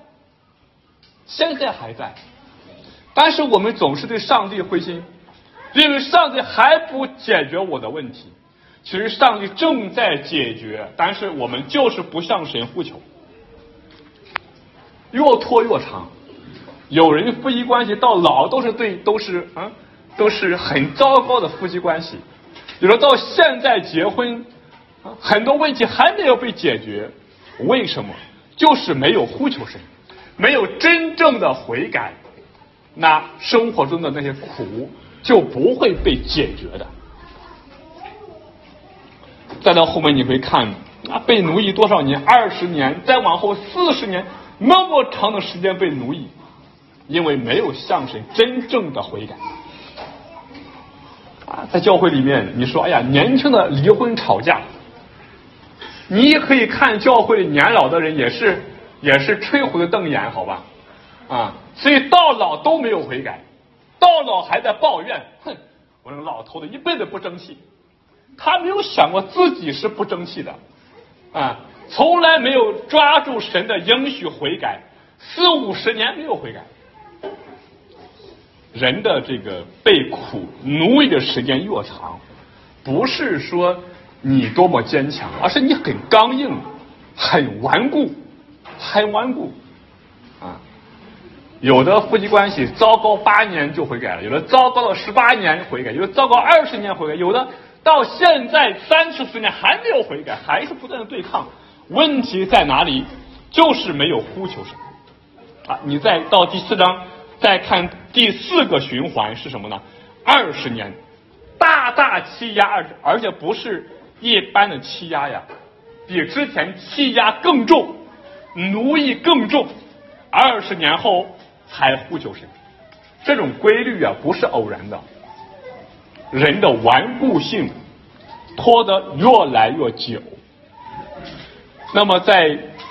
但是我们总是对上帝灰心，因为上帝还不解决我的问题。其实上帝正在解决，但是我们就是不向神呼求，越拖越长。有人夫妻关系到老都是很糟糕的夫妻关系，有的到现在结婚很多问题还没有被解决。为什么？就是没有呼求神，没有真正的悔改，那生活中的那些苦就不会被解决的。再到后面你会看被奴役多少年，20年，再往后40年，那么长的时间被奴役，因为没有向神真正的悔改在教会里面，你说哎呀，年轻的离婚吵架，你也可以看教会里年老的人也是吹胡子瞪眼，好吧所以到老都没有悔改，到老还在抱怨，我这个老头子一辈子不争气，他没有想过自己是不争气的从来没有抓住神的应许悔改，40-50年没有悔改。人的这个被苦奴役的时间越长，不是说你多么坚强，而是你很刚硬，很顽固有的夫妻关系糟糕8年就悔改了，有的糟糕了18年悔改，有的糟糕20年悔改，有的到现在30-40年还没有悔改，还是不断的对抗。问题在哪里？就是没有呼求神你再到第4章再看第4个循环是什么呢？20年大欺压，而且不是一般的欺压呀，比之前欺压更重，奴役更重，20年后才呼求神。这种规律不是偶然的，人的顽固性拖得越来越久。那么在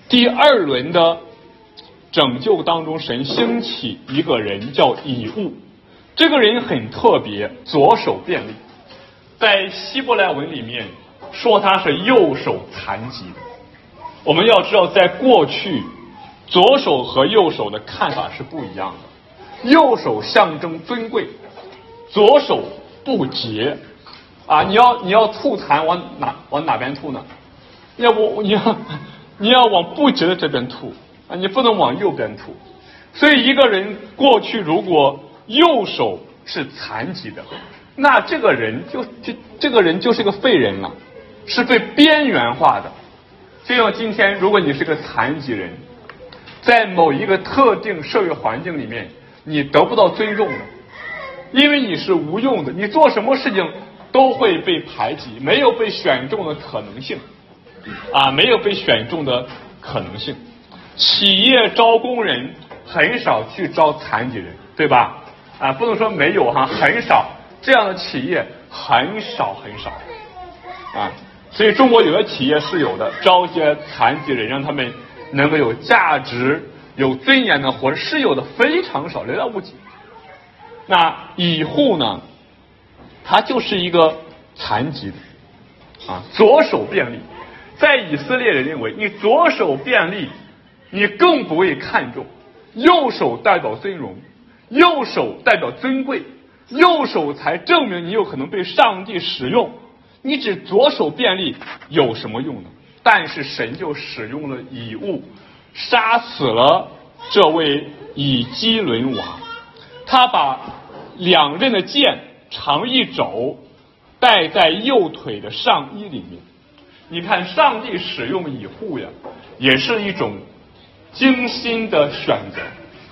第二轮的拯救当中，神兴起一个人叫以物，这个人很特别，左手便利，在希伯来文里面说他是右手残疾的。我们要知道，在过去左手和右手的看法是不一样的，右手象征尊贵，左手不洁啊！你要吐痰往哪边吐呢？你要往不洁的这边吐啊，你不能往右边吐。所以一个人过去如果右手是残疾的，那这个人就是个废人了，是被边缘化的。就像今天，如果你是个残疾人，在某一个特定社会环境里面，你得不到尊重的，因为你是无用的，你做什么事情都会被排挤，没有被选中的可能性啊，没有被选中的可能性。企业招工人很少去招残疾人，对吧？啊，不能说没有哈，很少，这样的企业很少啊。所以中国有的企业是有的，招一些残疾人，让他们能够有价值、有尊严的活着，是有的，非常少，寥寥无几。那以户呢，他就是一个残疾的啊，左手便利。在以色列人认为，你左手便利，你更不会看重，右手代表尊荣，右手代表尊贵，右手才证明你有可能被上帝使用。你只左手便利有什么用呢？但是神就使用了以物，杀死了这位以基伦王。他把两刃的剑长一肘戴在右腿的上衣里面。你看，上帝使用以户呀，也是一种精心的选择。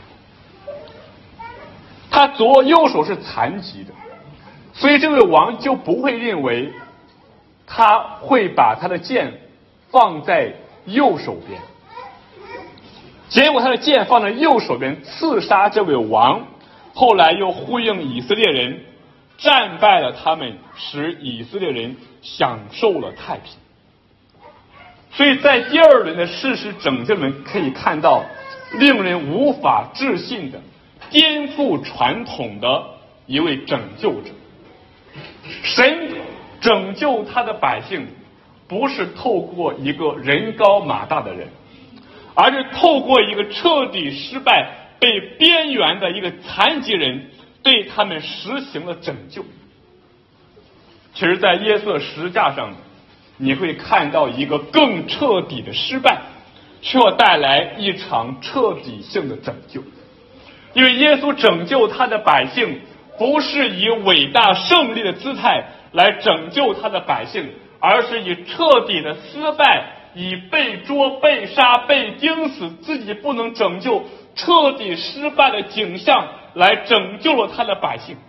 他右手是残疾的，所以这位王就不会认为他会把他的剑放在右手边，结果他的剑放在右手边刺杀这位王，后来又呼应以色列人，战败了他们，使以色列人享受了太平。所以在第二轮的事实拯救里面可以看到令人无法置信的颠覆传统的一位拯救者。神拯救他的百姓，不是透过一个人高马大的人，而是透过一个彻底失败、被边缘的一个残疾人，对他们实行了拯救。其实在耶稣的十字架上，你会看到一个更彻底的失败，却带来一场彻底性的拯救。因为耶稣拯救他的百姓，不是以伟大胜利的姿态来拯救他的百姓，而是以彻底的失败，以被捉、被杀、被钉死，自己不能拯救，彻底失败的景象来拯救了他的百姓。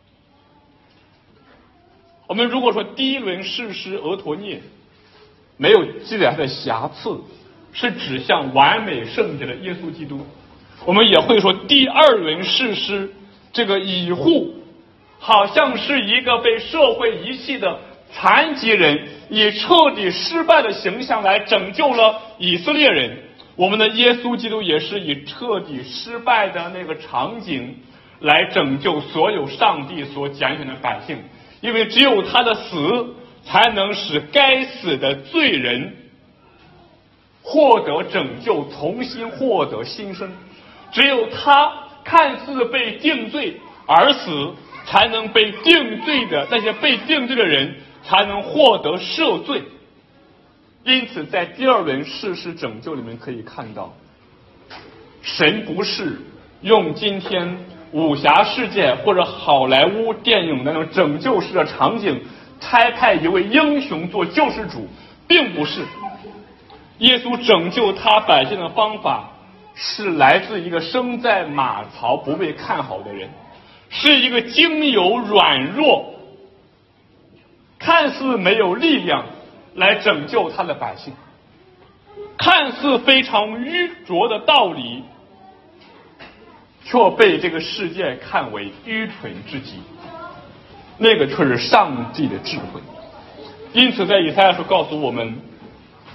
我们如果说第一轮士师俄陀涅没有记载他的瑕疵，是指向完美圣洁的耶稣基督，我们也会说第二轮士师这个以户好像是一个被社会遗弃的残疾人，以彻底失败的形象来拯救了以色列人。我们的耶稣基督也是以彻底失败的那个场景来拯救所有上帝所拣选的百姓，因为只有他的死才能使该死的罪人获得拯救，重新获得新生。只有他看似被定罪而死，才能被定罪的那些被定罪的人才能获得赦罪。因此在第二轮士师拯救里面可以看到，神不是用今天武侠世界或者好莱坞电影那种拯救式的场景差派一位英雄做救世主，并不是。耶稣拯救他百姓的方法是来自一个生在马槽不被看好的人，是一个经由软弱看似没有力量来拯救他的百姓，看似非常愚拙的道理却被这个世界看为愚蠢至极，那个却是上帝的智慧。因此在以赛亚书告诉我们，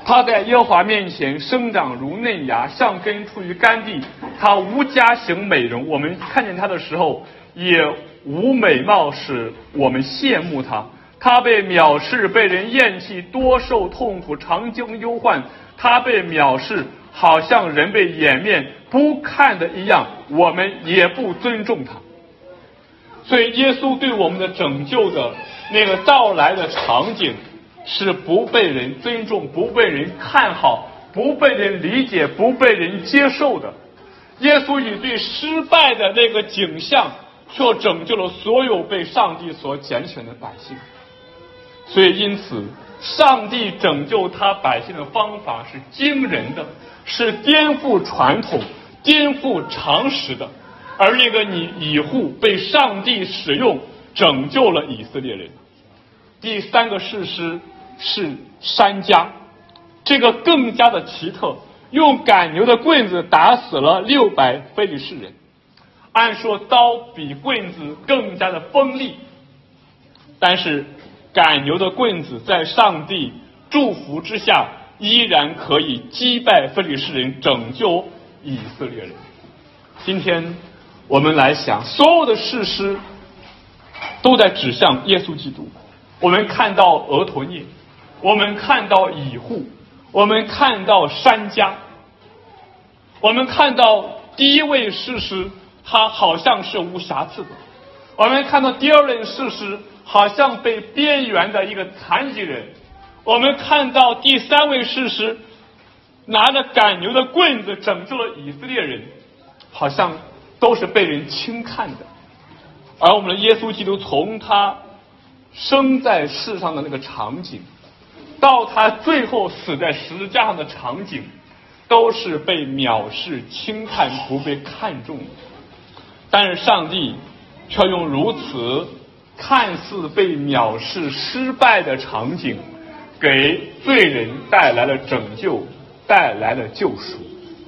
他在耶和华面前生长如嫩芽，像根出于干地。他无家行美容，我们看见他的时候也无美貌，使我们羡慕他。他被藐视，被人厌弃，多受痛苦，常经忧患。他被藐视，好像人被掩面不看的一样，我们也不尊重他。所以耶稣对我们的拯救的那个到来的场景是不被人尊重，不被人看好，不被人理解，不被人接受的。耶稣以最失败的那个景象，却拯救了所有被上帝所拣选的百姓。所以因此，上帝拯救他百姓的方法是惊人的，是颠覆传统、颠覆常识的。而那个以户被上帝使用，拯救了以色列人。第三个事实是珊迦，这个更加的奇特，用赶牛的棍子打死了600非利士人。按说刀比棍子更加的锋利，但是赶牛的棍子在上帝祝福之下，依然可以击败非利士人，拯救以色列人。今天我们来想，所有的事实都在指向耶稣基督。我们看到俄陀涅，我们看到以户，我们看到珊迦，我们看到第一位事实，他好像是无瑕疵的；我们看到第二位事实，好像被边缘的一个残疾人；我们看到第三位事实，拿着赶牛的棍子拯救了以色列人，好像都是被人轻看的。而我们的耶稣基督从他生在世上的那个场景，到他最后死在十字架上的场景，都是被藐视、轻看、不被看重的。但是上帝却用如此看似被藐视、失败的场景，给罪人带来了拯救，带来了救赎。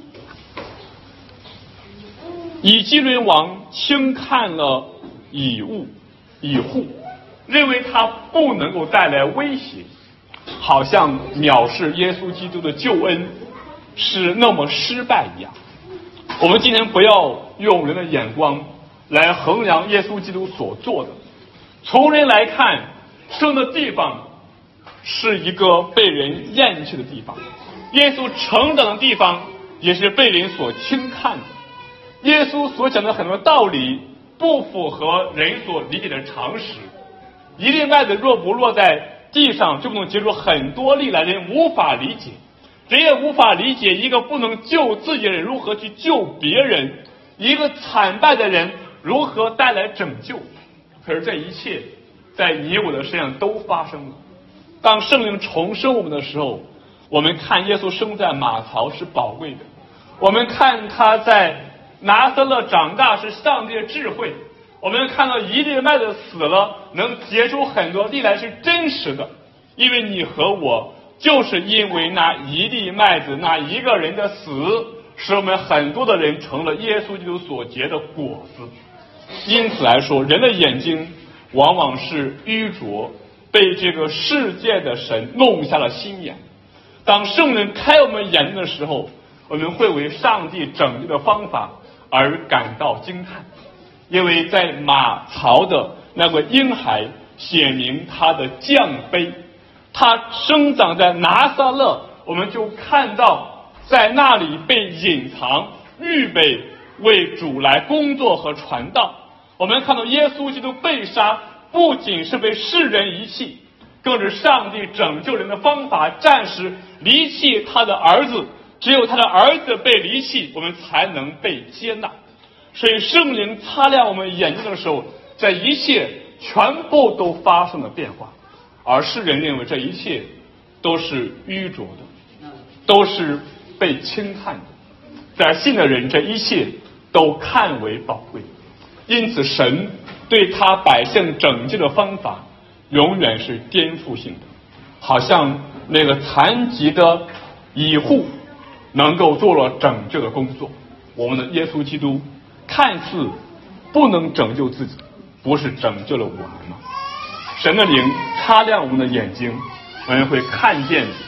以基伦王轻看了以户，认为他不能够带来威胁，好像藐视耶稣基督的救恩是那么失败一样。我们今天不要用人的眼光来衡量耶稣基督所做的。从人来看，生的地方是一个被人厌弃的地方，耶稣成长的地方也是被人所轻看的。耶稣所讲的很多道理不符合人所理解的常识。一粒麦子若不落在地上，就不能结出很多粒来，人无法理解。人也无法理解一个不能救自己的人如何去救别人，一个惨败的人如何带来拯救。可是这一切在你我的身上都发生了。当圣灵重生我们的时候，我们看耶稣生在马槽是宝贵的，我们看他在拿撒勒长大是上帝的智慧，我们看到一粒麦子死了能结出很多粒来是真实的。因为你和我就是因为那一粒麦子，那一个人的死，使我们很多的人成了耶稣基督所结的果子。因此来说，人的眼睛往往是愚拙，被这个世界的神弄瞎了心眼。当圣人开我们眼睛的时候，我们会为上帝拯救的方法而感到惊叹。因为在马槽的那个婴孩写明他的降卑，他生长在拿撒勒，我们就看到在那里被隐藏，预备为主来工作和传道。我们看到耶稣基督被杀，不仅是被世人遗弃，更是上帝拯救人的方法暂时离弃他的儿子，只有他的儿子被离弃，我们才能被接纳。所以圣灵擦亮我们眼睛的时候，这一切全部都发生了变化。而世人认为这一切都是愚拙的，都是被轻看的，在信的人这一切都看为宝贵。因此神对他百姓拯救的方法永远是颠覆性的，好像那个残疾的以户能够做了拯救的工作。我们的耶稣基督看似不能拯救自己，不是拯救了我们吗？神的灵擦亮我们的眼睛，我们会看见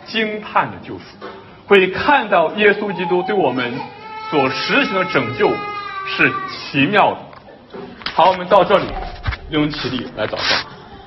惊叹的救赎，会看到耶稣基督对我们所实行的拯救是奇妙的。好，我们到这里，用起立来祷告。